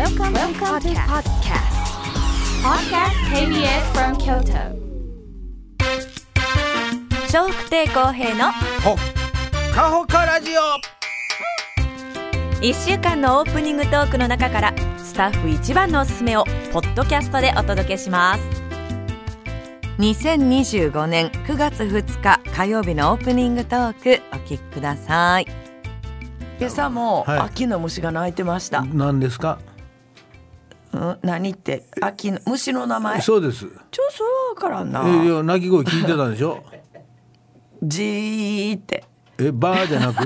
Welcome to podcast. Podcast KBS from Kyoto. 笑福亭公平のほかほかラジオ。 1週間のオープニングトークの中からスタッフ一番のおすすめをポッドキャストでお届けします。2025年9月2日火曜日のオープニングトークお聞きください。今朝も秋の虫が鳴いてました。 何ですか？ 何って秋の虫の名前？ そうです。 それは分からんな。 いや鳴き声聞いてたでしょ。 じーってバーじゃなく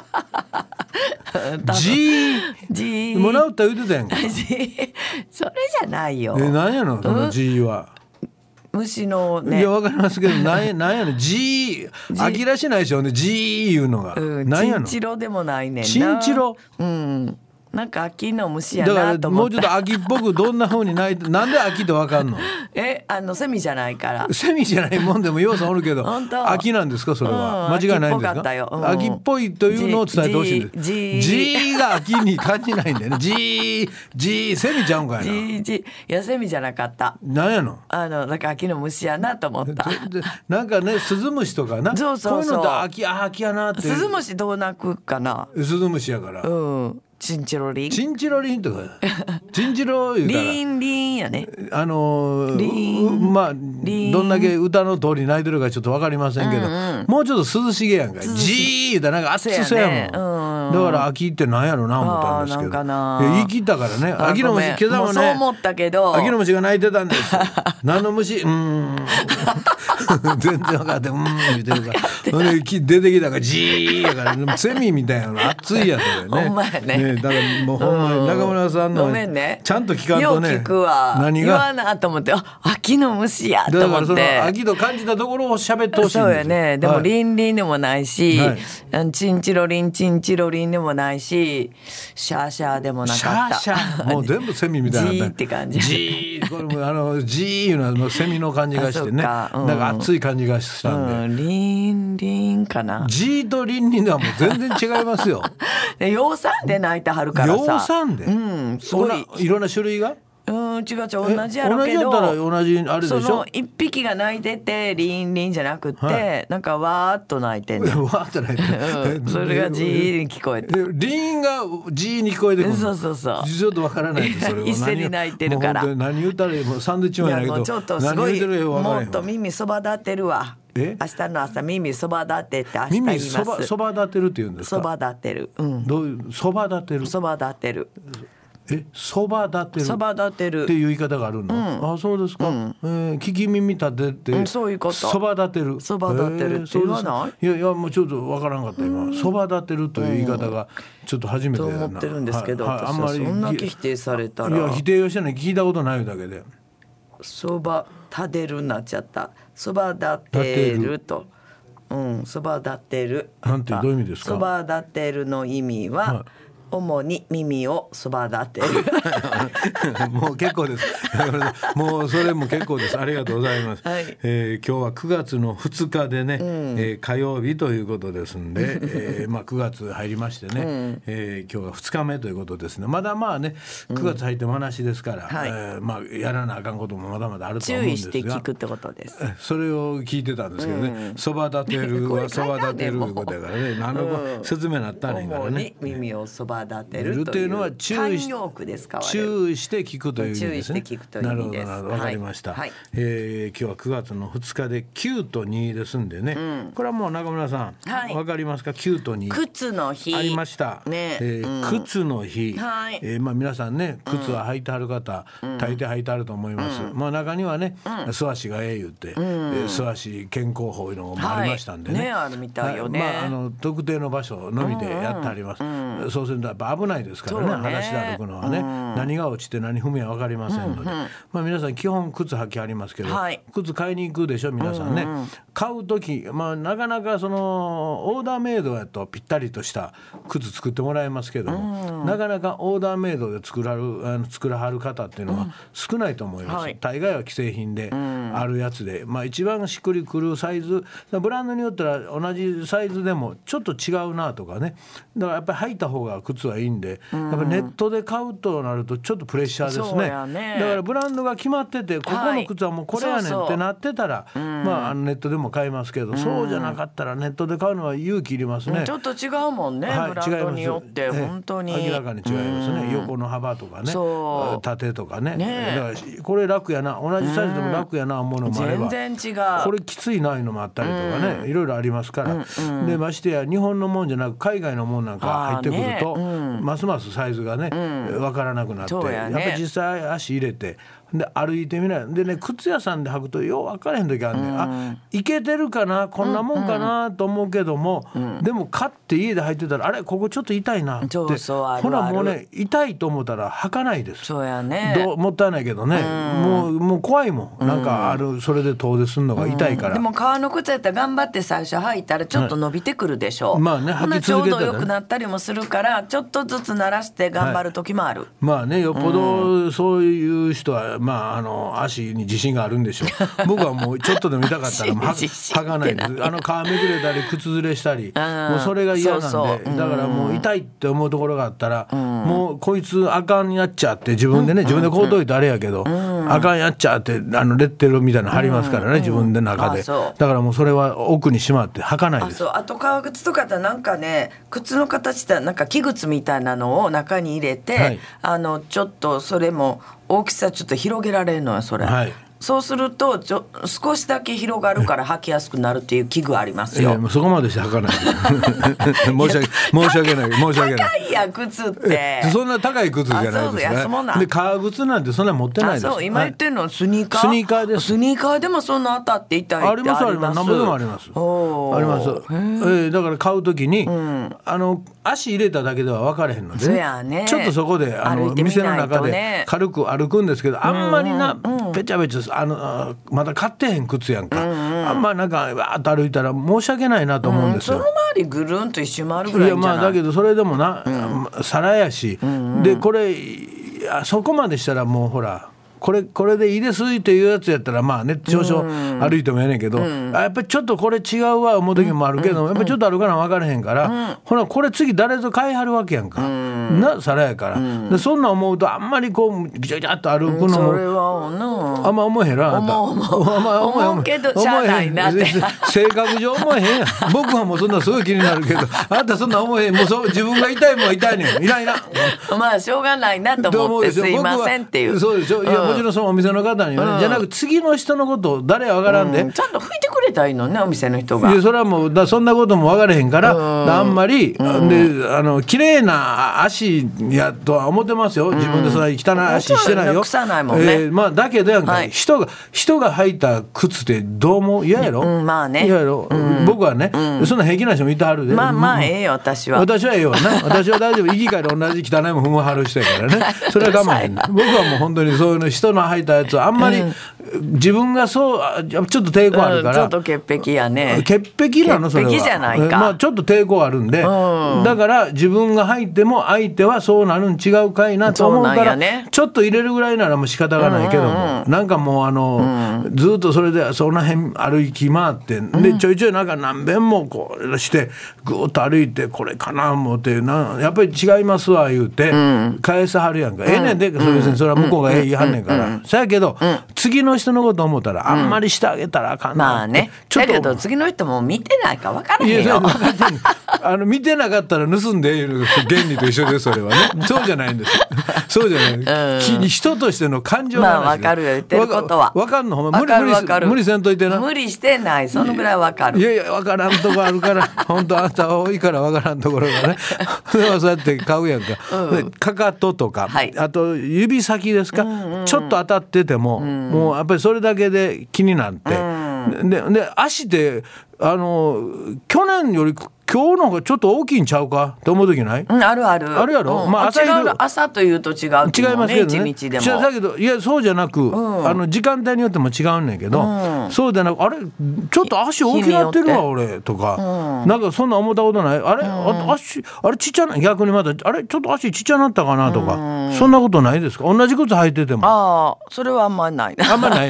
じーもらうって言ってたやんか。 それじゃないよ。 何やのそのじーは。 虫のね。 いや分かりますけど何やのじー秋らしないでしょね。じーいうのが、何やの。 チンチロでもないねんな。 チンチロ、 なんか秋の虫やだかなと思った。 らもうちょっと秋っぽくどんな風にないとなんで秋って分かんの？ セミじゃないから。 セミじゃないもんでも要素おるけど秋なんですかそれは、間違いないんですか？秋っぽいというのを伝えてほしいんです。G が秋に感じないんだよね。G セミちゃうんかいな。 いやセミじゃなかった。 なんやの？ なんか秋の虫やなと思った。 なんかねスズムシとかな。 そうこういうのって秋やなって。 スズムシどう鳴くかな。 スズムシやから。 チンチロリン。 チンチロリンとかチンチロ言うからリンやね。 まあどんだけ歌の通り泣いてるかちょっと分かりませんけど、もうちょっと涼しげやんか。ジーってなんか暑そうやもん。だから秋ってなんやろな思ったんですけど、言い切ったからね。秋の虫今朝もね。 そう思ったけど。 秋の虫が鳴いてたんです。何の虫？全然分かって言ってるから。出てきたからジーやからセミみたいなの暑いやつだよね。 ほんまやね。 だからもうほんまに中村さんのごめんね。 ちゃんと聞かんとね。 よう聞くわ。 何が言わなと思って、秋の虫やと思って。 だからその秋と感じたところを喋ってほしいんですよ。 そうやね。でもリンリンでもないし、チンチロリンでもないし、シャーシャーでもなかった。 シャーシャーもう全部セミみたいな。 ジーって感じ。 ジーこれもジーいうのはセミの感じがしてね。なんか熱い感じがしたんで。 リンかな。 ジーとリンではもう全然違いますよ。 養蚕で泣いてはるからさ。 養蚕で。 すごいいろんな種類が。 違う同じやろうけど、 同じやったら同じあれでしょ。 その一匹が鳴いててリンじゃなくて、なんかわーっと鳴いてんねん。 わーっと鳴いて、 それがジーに聞こえて、 リンがジーに聞こえてくる。 そうちょっとわからないですそれは。 一斉に鳴いてるから。 もう何言ったらもうサンドイッチマンやけど、 ちょっとすごいもっと耳耳そば立てるわ。明日の朝耳そば立てって明日言います。 耳そば立てるって言うんですか？ そば立てる。 どういうそば立てる？ そば立てる。 そば立てる。 そば立てるっていう言い方があるの。あ、そうですか。聞き耳立てってそういうこと。 そば立てる。 そば立てるって言わない？ いやもうちょっとわからんかった今。そば立てるという言い方がちょっと初めてとやな。 思ってるんですけど、 あんまりそんな否定されたら。 いや否定をしてない、聞いたことないだけで。 そば立てるになっちゃった。そば立てると。そば立てる。 なんてどういう意味ですか？ そば立てるの意味は、主に耳をそば立てる。 もう結構です。もうそれも結構です。ありがとうございます。今日は9月の2日でね、火曜日ということですんで、9月入りましてね、今日は2日目ということですね。まだまあね9月入っても話ですから、やらなあかんこともまだまだあると思うんですが、 注意して聞くってことです。 それを聞いてたんですけどね、そば立てるはそば立てるいうことやからね、何の説明なったらいいからね。 主に耳をそば立てるという慣用句です。 注意して聞くという意味ですね。なるほどわかりました。今日は9月の2日で9と2ですんでね、これはもう中村さんわかりますか？9と2 靴の日ありました靴の日。皆さんね靴は履いてある方大抵履いてあると思います。中にはね素足が言うて素足健康法いうのもありましたんでね、 あるみたいよね。 特定の場所のみでやってあります。そうするとやっぱ危ないですからね、裸足で歩くのはね、何が落ちて何踏みは分かりませんので、皆さん基本靴履きありますけど、靴買いに行くでしょ皆さんね。買う時、なかなかそのオーダーメイドやとぴったりとした靴作ってもらえますけども、なかなかオーダーメイドで作らはる方っていうのは少ないと思います。大概は既製品であるやつで、一番しっくりくるサイズ、ブランドによっては同じサイズでもちょっと違うなとかね、だからやっぱり履いた方が靴靴はいいんで、やっぱネットで買うとなるとちょっとプレッシャーですね。だからブランドが決まってて、ここの靴はもうこれやねんってなってたら、まあネットでも買いますけど、そうじゃなかったらネットで買うのは勇気いりますね。 ちょっと違うもんね、ブランドによって本当に明らかに違いますね。横の幅とかね、縦とかね。だからこれ楽やな、同じサイズでも楽やなものもあれば、 全然違う、 これきついないうのもあったりとかね、いろいろありますから、でましてや日本のもんじゃなく海外のもんなんか入ってくると、ますますサイズがね、分からなくなって、やっぱり実際足入れてで歩いてみないでね、靴屋さんで履くとよう分からへん時あるね、あいけてるかな、こんなもんかなと思うけども、でも買って家で履いてたら、あれここちょっと痛いなって、ほらもうね、痛いと思ったら履かないです。 そうやね、 もったいないけどね、もう怖いもん、なんかそれで遠出するのが痛いから。 でも革の靴やったら頑張って最初履いたらちょっと伸びてくるでしょ、 まあね、履き続けたらね、 ちょうど良くなったりもするから、ちょっとずつ慣らして頑張る時もある、 まあね、よっぽどそういう人はまあ足に自信があるんでしょう。僕はもうちょっとでも痛かったら履かないです。皮めくれたり靴ずれしたり、もうそれが嫌なんで、だからもう痛いって思うところがあったら、もうこいつあかんやっちゃって自分でね、自分でこうといてあれやけど、あかんやっちゃってレッテルみたいなの貼りますからね、自分で中で。だからもうそれは奥にしまって履かないです。 あと革靴とかってなんかね、靴の形ってなんか木靴みたいなのを中に入れて、ちょっとそれも大きさちょっと広げられるのよそれ、そうすると少しだけ広がるから履きやすくなるっていう器具ありますよ。 もうそこまでして履かない申し訳ない高いや靴ってそんな高い靴じゃないですか、で革靴なんてそんな持ってないです。 今言ってるのスニーカーです。スニーカーでもそんな当たって痛いってあります。 何ぼでもあります。だから買うときに、足入れただけでは分からへんので、ちょっとそこで店の中で軽く歩くんですけど、あんまりペチャペチャまだ買ってへん靴やんか、あんまなんかわーっと歩いたら申し訳ないなと思うんですよ、 その周りぐるんと一周回るぐらいじゃない。 だけどそれでもな、皿やし、でこれそこまでしたらもうほらこれでいいですっていうやつやったらまあね少々歩いてもええねんけど、やっぱりちょっとこれ違うわ思う時もあるけど、やっぱりちょっと歩かな分からへんから、ほらこれ次誰ぞ買いはるわけやんか、な皿やから、でそんな思うとあんまりこうギチャギチャっと歩くのもそれはあんま思えへんな。 思うけどしゃあないなって性格上思えへんやん。僕はもうそんなすごい気になるけど、あんたそんな思えへん。もう自分が痛いもんは痛いねん。いらまあしょうがないなと思ってすいませんっていう。 そうでしょ。いやもちろんそのお店の方にはね、じゃなく次の人のことを誰わからんで、 ちゃんと拭いてくれたらいいのね、お店の人が。 いやそれはもうそんなことも分からへんから、あんまりで綺麗な足やとは思ってますよ。自分でそんな汚い足してないよ。 臭ないもんね。 まあだけどやんか、人が履いた靴ってどうも嫌やろ。 まあね。 嫌やろ。僕はね、そんな平気な人もいてはるで。 まあええよ私は。 私はええよな。私は大丈夫。生き返り同じ汚いもん踏むはる人やからね。それは我慢へん。僕はもう本当にそういうの人の履いたやつあんまり自分がそうちょっと抵抗あるから。 ちょっと潔癖やね。 潔癖なのそれは。 潔癖じゃないか。 まあちょっと抵抗あるんで、だから自分が履いても相手はそうなるん違うかいなと思うから、ちょっと入れるぐらいならもう仕方がないけども、なんかもうずっとそれでその辺歩き回って、でちょいちょいなんか何遍もこうしてぐーっと歩いてこれかな思ってやっぱり違いますわ言うて返さはるやんか。ええねんでそれは向こうがええ言いはんねんから。そやけど次の人のこと思ったらあんまりしてあげたらあかんな。 まあね。だけど次の人も見てないか分からへんよ。 見てなかったら盗んでいる原理と一緒ですそれはね。そうじゃないんです。そうじゃない。人としての感情が分かるよ言ってることは。 分かんのほんま無理せんといてな。 無理してないそのぐらい分かる。 いやいや分からんとこあるから本当あんた多いから分からんところがね。そうやって買うやんか。かかととか、あと指先ですか、ちょっと当たってても、もうやっぱりそれだけで気になって、で足って去年より今日の方がちょっと大きいんちゃうかって思う時ない？ あるある。 あるやろ。まあ朝というと違う、 違いますけどね。 一日でも。 だけどいやそうじゃなく、時間帯によっても違うんねんけど、そうじゃなくあれちょっと足大きなってるわ俺とか、なんかそんな思ったことない？あれちっちゃな逆にまたあれちょっと足ちっちゃなったかなとか、そんなことないですか？同じ靴履いてても。 それはあんまりない。 あんまりないよね。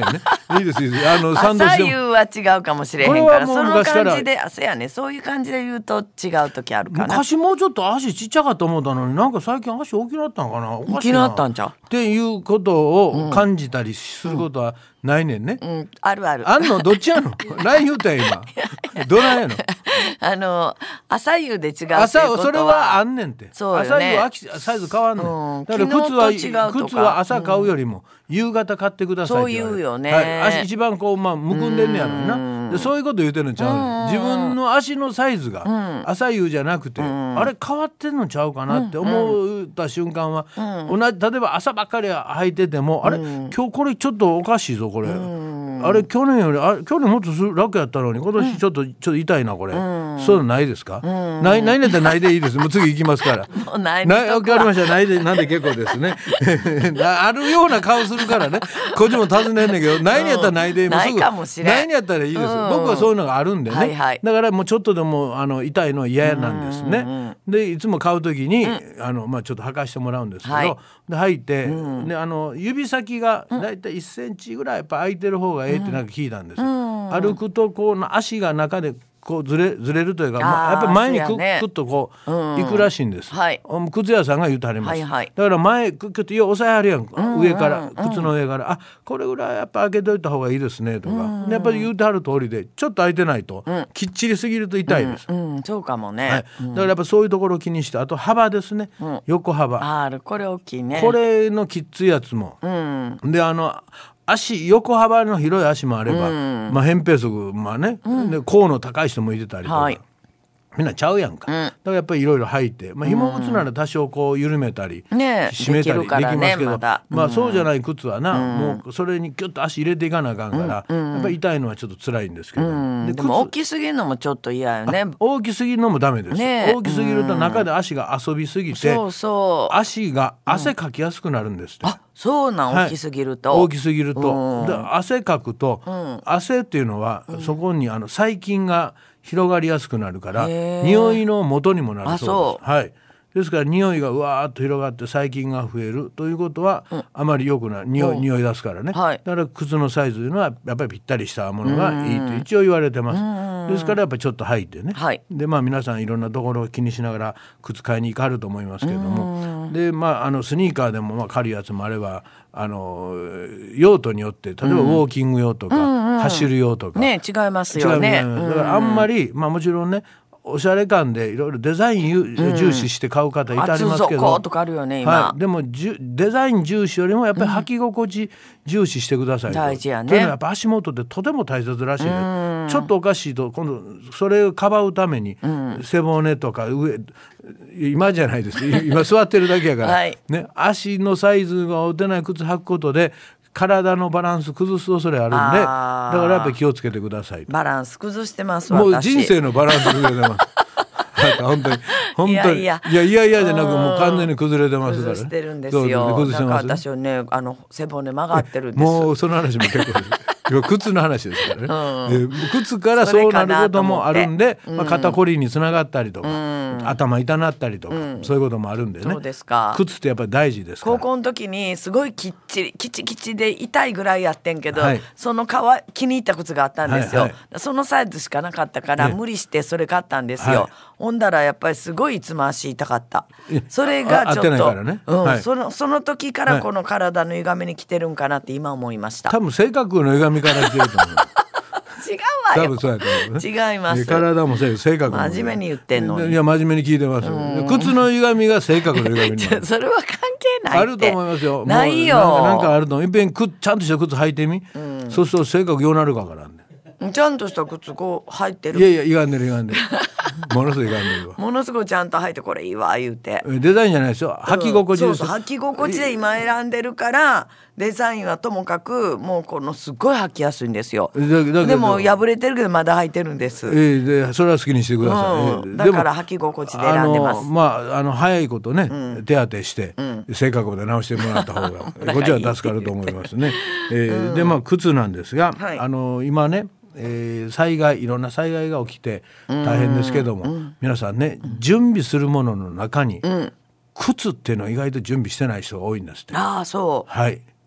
いいですいいです。サンドしても朝夕は違うかもしれへんから、その感じで朝やね、そういう感じで言うと違う時あるかな。 昔もうちょっと足ちっちゃかった思ったのに、なんか最近足大きなったんかな、おかしいな大きなったんちゃうっていうことを感じたりすることはないねんね、 あるある。 あんのどっちやのLINE 言うたや今どないやの朝夕で違うっていうことはそれはあんねんて。 そうよね、 朝夕サイズ変わんねん、だから昨靴は朝買うよりも夕方買ってくださいって言われる。 そう言うよね、 はい、足一番こうむくんでんねやろな。でそういうこと言うてるのちゃうねん。自分の足のサイズが朝夕じゃなくて、あれ変わってんのちゃうかなって思った瞬間は、同じ例えば朝ばっかり履いてても、あれ今日これちょっとおかしいぞこれ、あれ去年より去年もっと楽やったのに今年ちょっと痛いなこれ、そういうのないですか？ないんだったらないでいいです。もう次行きますからもうないわかりました。ないでなんで結構ですねあるような顔するからね、こっちも尋ねんねんけど、ないんやったらないで、もうすぐないかもしれん、 ないんやったらいいです。僕はそういうのがあるんでね、 はいはい、 だからもうちょっとでも痛いのは嫌なんですね。でいつも買う時に、ちょっと履かしてもらうんですけど、 はい、 で履いて、で指先がだいたい1センチぐらいやっぱ空いてる方がええってなんか聞いたんです、歩くとこう足が中でこうずれるというか、やっぱり前にクッとこう行くらしいんです、はい、靴屋さんが言うてはります、はいはい、だから前クッと押さえはるやん、上から靴の上からこれぐらいやっぱ開けといた方がいいですねとか、やっぱり言うてはる通りでちょっと開いてないと、きっちりすぎると痛いです、 そうかもね、 はい、だからやっぱそういうところを気にして、あと幅ですね、横幅、 これ大きいね、 これのきついやつも、で足横幅の広い足もあれば、扁平足もね、で甲の高い人もいてたりとか、はい、みんなちゃうやんか、だからやっぱりいろいろ履いて、紐靴なら多少こう緩めたり、締めたりできますけど、そうじゃない靴はな、もうそれにギュッと足入れていかなあかんから、やっぱり痛いのはちょっと辛いんですけど、 でも大きすぎるのもちょっと嫌よね。 大きすぎるのもダメです、大きすぎると中で足が遊びすぎて、足が汗かきやすくなるんですって、 そうなん、大きすぎると、 大きすぎると、で汗かくと、汗っていうのはそこに細菌が広がりやすくなるから、匂いの元にもなるそうです。はい、ですから匂いがうわーっと広がって細菌が増えるということは、あまり良くない、匂い出すからね、だから靴のサイズというのはやっぱりぴったりしたものがいいと一応言われてます。ですからやっぱりちょっと履いてね、で皆さんいろんなところを気にしながら靴買いに行かはると思いますけれども、でスニーカーでも軽いやつもあれば、用途によって例えばウォーキング用とか、走る用とか、 ね、違いますよね。 だからあんまり、もちろんねおしゃれ感でいろいろデザイン重視して買う方いたりますけど、 とかあるよね今、 でもデザイン重視よりもやっぱり履き心地重視してくださいと、 大事やね。 というのはやっぱ足元でとても大切らしいね。ちょっとおかしいと今度それをかばうために、背骨とか今じゃないです今座ってるだけやから、ね、足のサイズが合うてない靴履くことで体のバランス崩す恐れあるんで、だからやっぱり気をつけてくださいと。 バランス崩してますもう人生のバランス崩れてます本当にいやじゃなくもう完全に崩れてますからね。 崩してるんですよ。だから私はね背骨曲がってるんです。 もうその話も結構です今靴の話ですからね、靴からそうなることもあるんで、肩こりにつながったりとか、頭痛なったりとか、そういうこともあるんでね。 そうですか。 靴ってやっぱり大事ですから。 高校の時にすごいきっちりで痛いぐらいやってんけど、その気に入った靴があったんですよ、そのサイズしかなかったから、無理してそれ買ったんですよ、ほんだらやっぱりすごいいつも足痛かった。それがちょっと、その時からこの体の歪みに来てるんかなって今思いました。 多分性格の歪みから来てると思う違うわよ。 多分そうやと思うね。 違います。 体も性格も真面目に言ってんのに。 いや真面目に聞いてます。靴の歪みが性格の歪みになるそれは関係ないって。 あると思いますよ。 ないよ。 なんかあると思う。いっぺんちゃんとした靴履いてみ、そうすると性格ようなるかからんね。 ちゃんとした靴こう履いてる。 いや歪んでるものすごい歪んでるわ。 ものすごいちゃんと履いてこれいいわ言うて。 デザインじゃないですよ、履き心地です。 そう履き心地で今選んでるから、デザインはともかくもうこのすごい履きやすいんですよ。でも破れてるけどまだ履いてるんです。 でそれは好きにしてください。 だから履き心地で選んでます。 早いことね、手当てして、性格で直してもらった方がこっちは助かると思いますね。で靴なんですが、今ね、いろんな災害が起きて大変ですけども、皆さんね、準備するものの中に、靴っていうのは意外と準備してない人が多いんですって。 そう。 はい。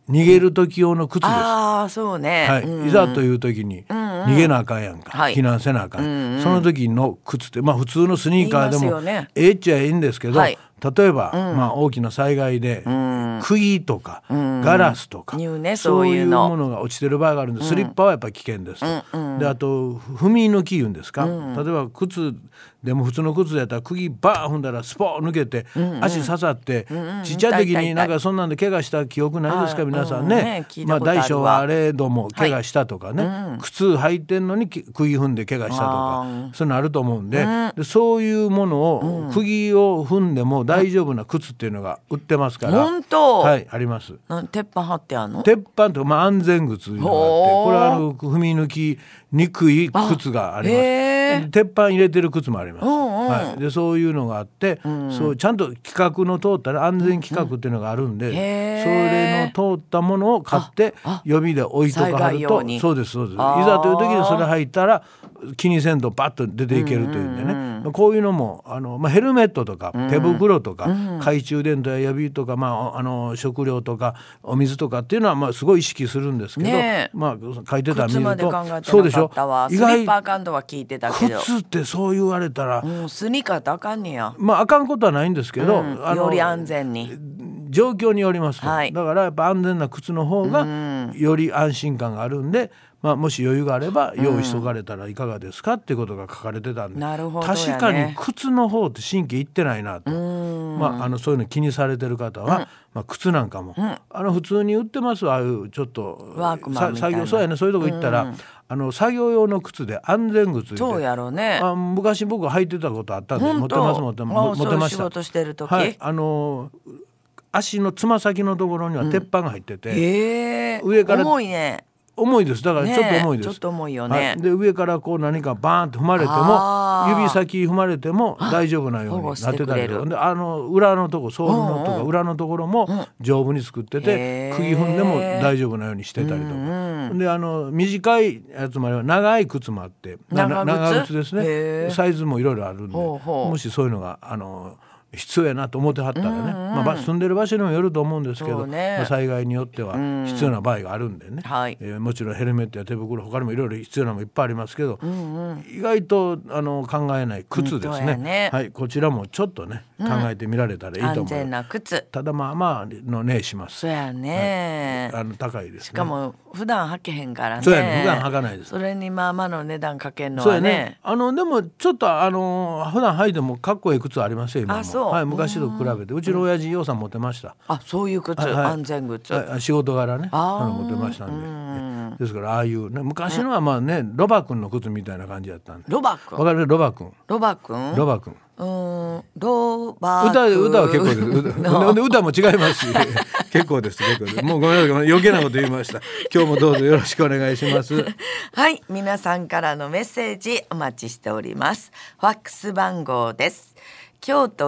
逃げる時用の靴です。 ああそうね、 はい、いざという時に逃げなあかんやんか、避難せなあかん、その時の靴って、普通のスニーカーでもええっちゃええんですけど、例えば、大きな災害で、釘とか、ガラスとか、そういうものが落ちてる場合があるんで、スリッパはやっぱり危険ですと、であと踏み抜きいうんですか、例えば靴でも普通の靴やったら釘バーン踏んだらスポーン抜けて、足刺さって、ちっちゃい時になんかそんなんで怪我した記憶ないですか、皆さんね、大小はあれども怪我したとかね、靴履いてんのに釘踏んで怪我したとか、そういうのあると思うんで、そういうものを、釘を踏んでも大丈夫な靴っていうのが売ってますから。 本当？ はい、あります。 鉄板貼ってあるの？ 鉄板とか、安全靴いうのがあって、これは踏み抜きにくい靴があります。鉄板入れてる靴もあります。はい、でそういうのがあって、そうちゃんと規格の通ったら安全規格っていうのがあるんで、それの通ったものを買って予備で置いとかはると、そうですそうです。いざという時にそれ履いたら気にせんとパッと出ていけるというんでね、こういうのもヘルメットとか手袋とか、懐中電灯や予備とか、食料とかお水とかっていうのはすごい意識するんですけど、書いてたら見るとそうでしょ。 スリッパあかんとは聞いてたけど、 靴ってそう言われたら、 スニーカーってあかんねや。 あかんことはないんですけど、 より安全に状況によりますと、だからやっぱ安全な靴の方がより安心感があるんで、もし余裕があれば用意しとかれたらいかがですかっていうことが書かれてたんで、確かに靴の方って神経いってないなと、そういうの気にされてる方は、靴なんかも、普通に売ってます。ああいうちょっとワークマンみたいな、 作業、そうやね、そういうとこ行ったら、作業用の靴で安全靴で、 そうやろうね、 昔僕履いてたことあったんで、持ってました。 そういう仕事してる時、 はい、足のつま先のところには鉄板が入ってて、上から重いね。 重いです。だからちょっと重いです。 ちょっと重いよね。 で上からこう何かバーンって踏まれても、指先踏まれても大丈夫なようになってたりとかで、裏のとこ、ソールのとか裏のところも丈夫に作ってて、釘踏んでも大丈夫なようにしてたりとかで、短いやつもあれば長い靴もあって、長靴ですね。サイズもいろいろあるんで、もしそういうのが必要やなと思ってはったらね、住んでる場所にもよると思うんですけど、災害によっては必要な場合があるんでね、もちろんヘルメットや手袋、他にもいろいろ必要なのもいっぱいありますけど、意外と考えない靴ですね。はい、こちらもちょっとね、考えてみられたらいいと思います。 安全な靴、 ただの値します。 そうやね、 高いですね。 しかも普段履けへんからね。 そうやね、普段履かないです。 それにの値段かけんのはね。 でもちょっと普段履いてもかっこいい靴ありますよ今も。はい、昔と比べて、うちの親父洋さん持ってました。 そういう靴、安全靴、 仕事柄ね、持ってましたんで、ですからああいうね、昔のはロバ君の靴みたいな感じだったんで。 ロバ君、 わかる？ロバ君ロバ君ロバ君ロバ歌は結構です歌も違いますし結構です。もうごめんなさい、余計なこと言いました。今日もどうぞよろしくお願いしますはい、皆さんからのメッセージお待ちしております。ファックス番号です。京都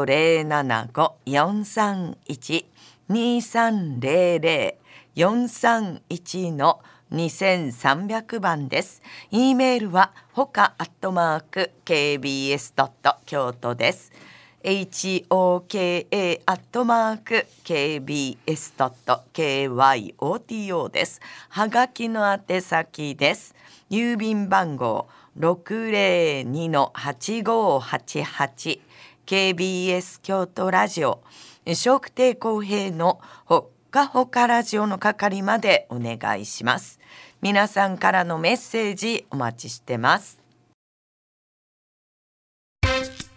075-431-2300 431の2300番です。 E メールはほか@kbs. 京都です。 hoka@kbs.kyoto です。はがきの宛先です。郵便番号 602-8588 KBS 京都ラジオ笑福亭公平のほっかほかラジオの係までお願いします。皆さんからのメッセージお待ちしてます。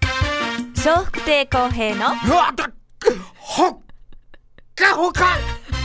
笑福亭公平のほっかほか